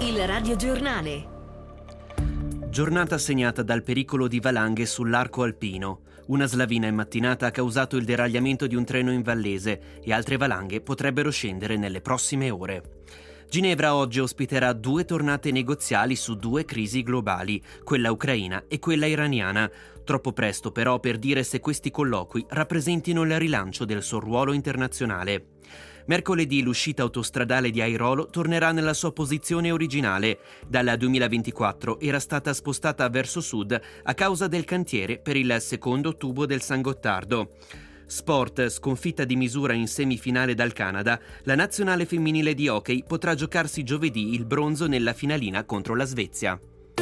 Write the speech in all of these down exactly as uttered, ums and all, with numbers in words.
Il radiogiornale. Giornata segnata dal pericolo di valanghe sull'arco alpino. Una slavina in mattinata ha causato il deragliamento di un treno in Vallese e altre valanghe potrebbero scendere nelle prossime ore. Ginevra oggi ospiterà due tornate negoziali su due crisi globali, quella ucraina e quella iraniana. Troppo presto però per dire se questi colloqui rappresentino il rilancio del suo ruolo internazionale. Mercoledì l'uscita autostradale di Airolo tornerà nella sua posizione originale. Dal duemilaventiquattro era stata spostata verso sud a causa del cantiere per il secondo tubo del San Gottardo. Sport, sconfitta di misura in semifinale dal Canada, la nazionale femminile di hockey potrà giocarsi giovedì il bronzo nella finalina contro la Svezia.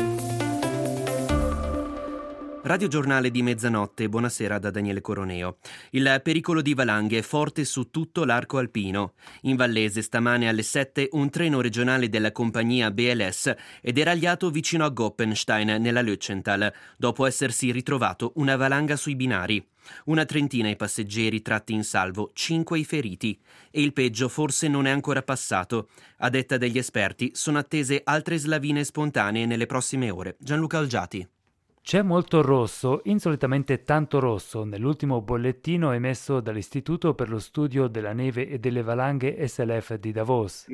Radio Giornale di mezzanotte, buonasera da Daniele Coroneo. Il pericolo di valanghe è forte su tutto l'arco alpino. In Vallese stamane alle sette un treno regionale della compagnia B L S è deragliato vicino a Goppenstein nella Lötschental, dopo essersi ritrovato una valanga sui binari. Una trentina i passeggeri tratti in salvo, cinque i feriti. E il peggio forse non è ancora passato. A detta degli esperti sono attese altre slavine spontanee nelle prossime ore. Gianluca Olgiati. C'è molto rosso, insolitamente tanto rosso, nell'ultimo bollettino emesso dall'Istituto per lo studio della neve e delle valanghe S L F di Davos.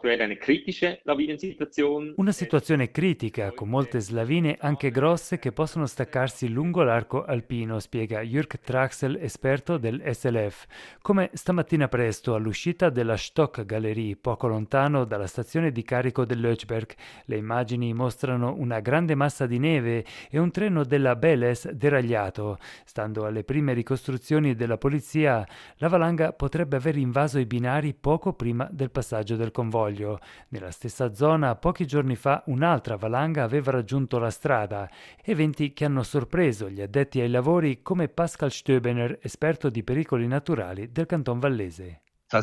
Una situazione critica, con molte slavine anche grosse che possono staccarsi lungo l'arco alpino, spiega Jürg Traxel, esperto del S L F. Come stamattina presto all'uscita della Stock Galerie, poco lontano dalla stazione di carico dell'Ötschberg. Le immagini mostrano una grande massa di neve e un treno della B L S deragliato. Stando alle prime ricostruzioni della polizia, la valanga potrebbe aver invaso i binari poco prima del passaggio del convoglio. Nella stessa zona, pochi giorni fa, un'altra valanga aveva raggiunto la strada, eventi che hanno sorpreso gli addetti ai lavori come Pascal Stöbener, esperto di pericoli naturali del Canton Vallese.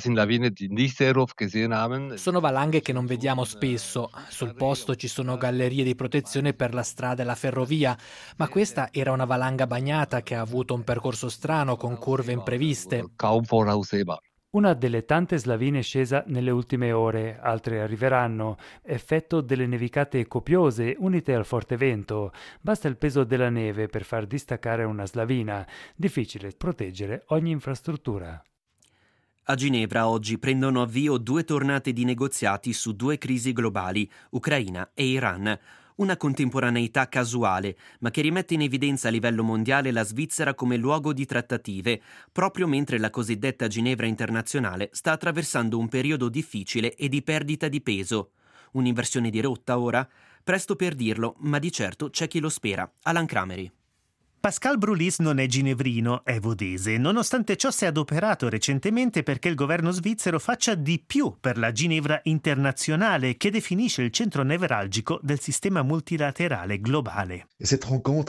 Sono valanghe che non vediamo spesso. Sul posto ci sono gallerie di protezione per la strada e la ferrovia, ma questa era una valanga bagnata che ha avuto un percorso strano con curve impreviste. Una delle tante slavine scesa nelle ultime ore, altre arriveranno, effetto delle nevicate copiose unite al forte vento. Basta il peso della neve per far distaccare una slavina. Difficile proteggere ogni infrastruttura. A Ginevra oggi prendono avvio due tornate di negoziati su due crisi globali, Ucraina e Iran. Una contemporaneità casuale, ma che rimette in evidenza a livello mondiale la Svizzera come luogo di trattative, proprio mentre la cosiddetta Ginevra internazionale sta attraversando un periodo difficile e di perdita di peso. Un'inversione di rotta ora? Presto per dirlo, ma di certo c'è chi lo spera. Alan Crameri. Pascal Brulis non è ginevrino, è vodese. Nonostante ciò si è adoperato recentemente perché il governo svizzero faccia di più per la Ginevra internazionale, che definisce il centro nevralgico del sistema multilaterale globale. Il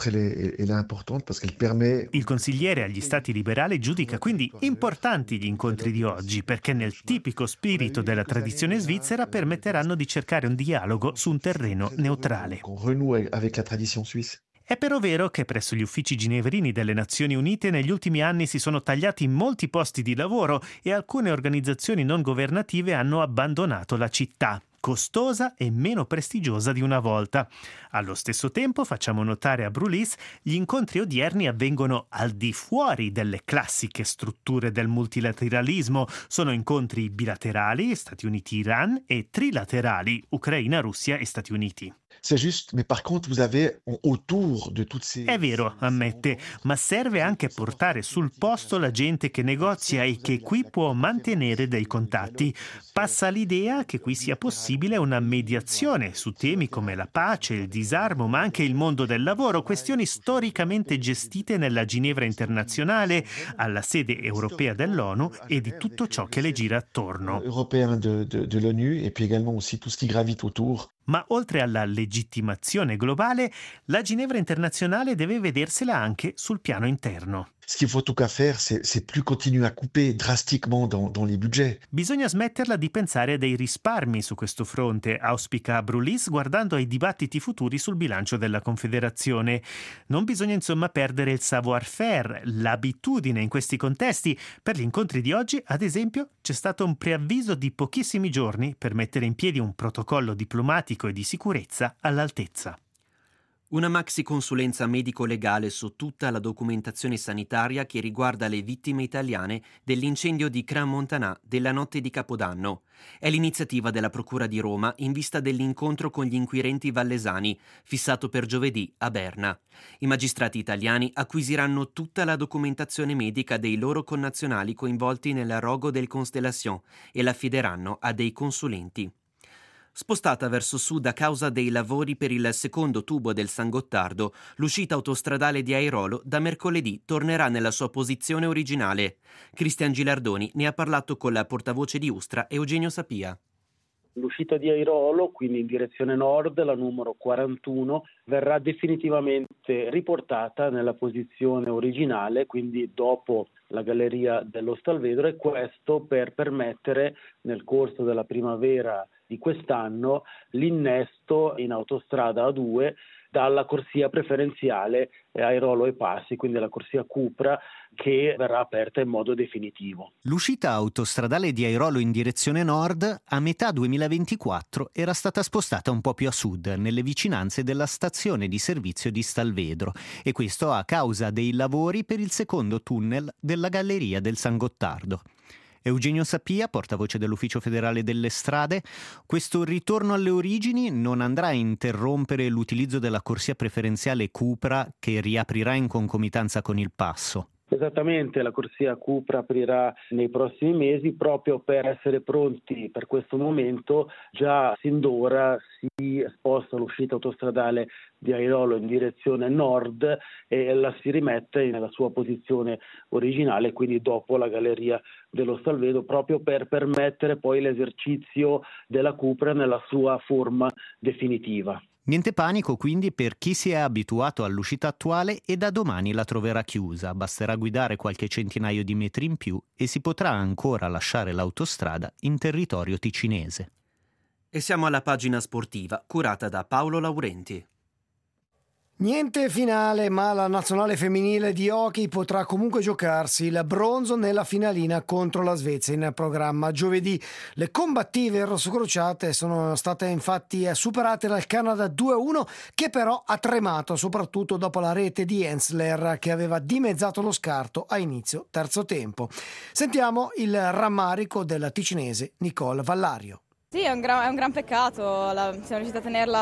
consigliere agli stati liberali giudica quindi importanti gli incontri di oggi perché nel tipico spirito della tradizione svizzera permetteranno di cercare un dialogo su un terreno neutrale. È però vero che presso gli uffici ginevrini delle Nazioni Unite negli ultimi anni si sono tagliati molti posti di lavoro e alcune organizzazioni non governative hanno abbandonato la città, costosa e meno prestigiosa di una volta. Allo stesso tempo, facciamo notare a Brulis, gli incontri odierni avvengono al di fuori delle classiche strutture del multilateralismo. Sono incontri bilaterali, Stati Uniti-Iran, e trilaterali, Ucraina, Russia e Stati Uniti. C'est juste, mais par contre, vous avez autour de toutes ces... È vero, ammette, ma serve anche portare sul posto la gente che negozia e che qui può mantenere dei contatti. Passa l'idea che qui sia possibile una mediazione su temi come la pace, il disarmo, ma anche il mondo del lavoro, questioni storicamente gestite nella Ginevra internazionale, alla sede europea dell'ONU e di tutto ciò che le gira attorno. Européen de, de, de l'ONU et puis également aussi tout ce qui gravite autour. Ma oltre alla legittimazione globale, la Ginevra internazionale deve vedersela anche sul piano interno. Ce qu'il faut tout qu'à faire, c'est, c'est plus continuer à couper drastiquement dans, dans les budgets. Bisogna smetterla di pensare a dei risparmi su questo fronte, auspica Brulis guardando ai dibattiti futuri sul bilancio della Confederazione. Non bisogna insomma perdere il savoir-faire, l'abitudine in questi contesti. Per gli incontri di oggi, ad esempio, c'è stato un preavviso di pochissimi giorni per mettere in piedi un protocollo diplomatico e di sicurezza all'altezza. Una maxi consulenza medico-legale su tutta la documentazione sanitaria che riguarda le vittime italiane dell'incendio di Crans-Montana della notte di Capodanno. È l'iniziativa della Procura di Roma in vista dell'incontro con gli inquirenti vallesani, fissato per giovedì a Berna. I magistrati italiani acquisiranno tutta la documentazione medica dei loro connazionali coinvolti nel rogo del Constellation e l'affideranno a dei consulenti. Spostata verso sud a causa dei lavori per il secondo tubo del San Gottardo, l'uscita autostradale di Airolo da mercoledì tornerà nella sua posizione originale. Cristian Gilardoni ne ha parlato con la portavoce di Ustra, Eugenio Sapia. L'uscita di Airolo, quindi in direzione nord, la numero quarantuno, verrà definitivamente riportata nella posizione originale, quindi dopo la galleria dello Stalvedro, e questo per permettere nel corso della primavera di quest'anno l'innesto in autostrada A due dalla corsia preferenziale Airolo e Passi, quindi la corsia Cupra, che verrà aperta in modo definitivo. L'uscita autostradale di Airolo in direzione nord a metà duemilaventiquattro era stata spostata un po' più a sud, nelle vicinanze della stazione di servizio di Stalvedro, e questo a causa dei lavori per il secondo tunnel della galleria del San Gottardo. Eugenio Sapia, portavoce dell'Ufficio Federale delle Strade, questo ritorno alle origini non andrà a interrompere l'utilizzo della corsia preferenziale Cupra che riaprirà in concomitanza con il passo. Esattamente, la corsia Cupra aprirà nei prossimi mesi proprio per essere pronti per questo momento. Già sin d'ora si sposta l'uscita autostradale di Airolo in direzione nord e la si rimette nella sua posizione originale, quindi dopo la galleria dello Stalvedro, proprio per permettere poi l'esercizio della Cupra nella sua forma definitiva. Niente panico quindi per chi si è abituato all'uscita attuale e da domani la troverà chiusa. Basterà guidare qualche centinaio di metri in più e si potrà ancora lasciare l'autostrada in territorio ticinese. E siamo alla pagina sportiva, curata da Paolo Laurenti. Niente finale, ma la nazionale femminile di hockey potrà comunque giocarsi il bronzo nella finalina contro la Svezia in programma giovedì. Le combattive rossocrociate sono state infatti superate dal Canada due a uno, che però ha tremato soprattutto dopo la rete di Hensler che aveva dimezzato lo scarto a inizio terzo tempo. Sentiamo il rammarico della ticinese Nicole Vallario. Sì, è un gran, è un gran peccato, la, siamo riusciti a tenerla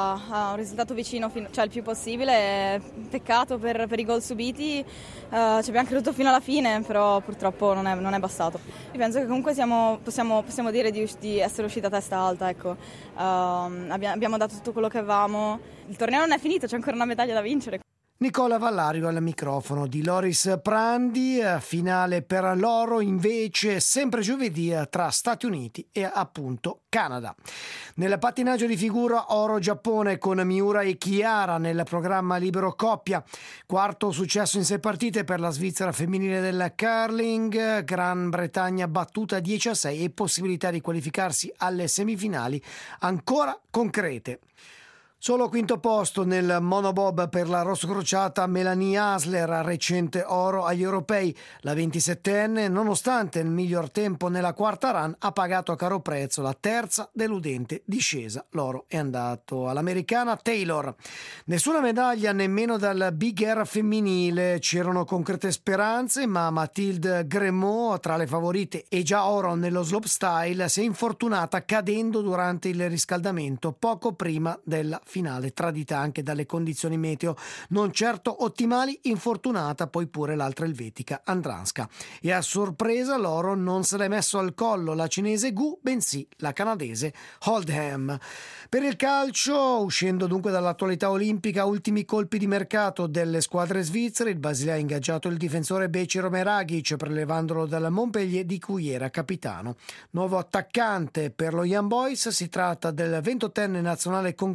a un risultato vicino, fin, cioè il più possibile. Peccato per, per i gol subiti, uh, ci abbiamo creduto fino alla fine, però purtroppo non è, non è bastato. Io penso che comunque siamo, possiamo, possiamo dire di, di essere uscita a testa alta, ecco. uh, abbiamo, abbiamo dato tutto quello che avevamo, il torneo non è finito, c'è ancora una medaglia da vincere. Nicola Vallario al microfono di Loris Prandi. Finale per l'oro invece sempre giovedì tra Stati Uniti e appunto Canada. Nel pattinaggio di figura oro Giappone con Miura e Chiara nel programma libero coppia. Quarto successo in sei partite per la Svizzera femminile del curling. Gran Bretagna battuta dieci a sei e possibilità di qualificarsi alle semifinali ancora concrete. Solo quinto posto nel monobob per la rossocrociata Melanie Hasler, recente oro agli europei. La ventisettenne, nonostante il miglior tempo nella quarta run, ha pagato a caro prezzo la terza deludente discesa. L'oro è andato all'americana Taylor. Nessuna medaglia nemmeno dal Big Air femminile. C'erano concrete speranze, ma Mathilde Gremaud, tra le favorite e già oro nello slopestyle, si è infortunata cadendo durante il riscaldamento poco prima della finale, tradita anche dalle condizioni meteo non certo ottimali. Infortunata poi pure l'altra elvetica Andranska, e a sorpresa l'oro non se l'è messo al collo la cinese Gu, bensì la canadese Oldham. Per il calcio, uscendo dunque dall'attualità olimpica, ultimi colpi di mercato delle squadre svizzere. Il Basilea ha ingaggiato il difensore Beciro Meragic, prelevandolo dal Montpellier di cui era capitano. Nuovo attaccante per lo Young Boys, si tratta del ventottenne nazionale congolese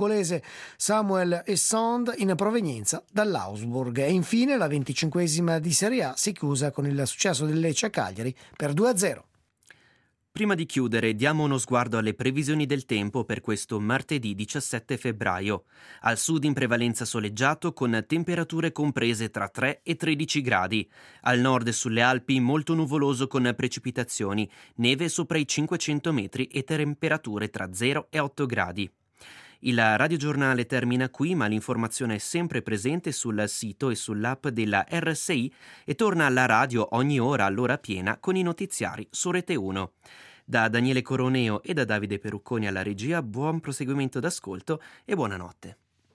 Rete Samuel Essond in provenienza dall'Augsburg. E infine la venticinquesima di Serie A si chiusa con il successo del Lecce a Cagliari per due a zero. Prima di chiudere, diamo uno sguardo alle previsioni del tempo per questo martedì diciassette febbraio. Al sud in prevalenza soleggiato con temperature comprese tra tre e tredici gradi. Al nord e sulle Alpi molto nuvoloso con precipitazioni, neve sopra i cinquecento metri e temperature tra zero e otto gradi. Il radiogiornale termina qui, ma l'informazione è sempre presente sul sito e sull'app della R S I e torna alla radio ogni ora all'ora piena con i notiziari su Rete uno. Da Daniele Coroneo e da Davide Perucconi alla regia, buon proseguimento d'ascolto e buonanotte.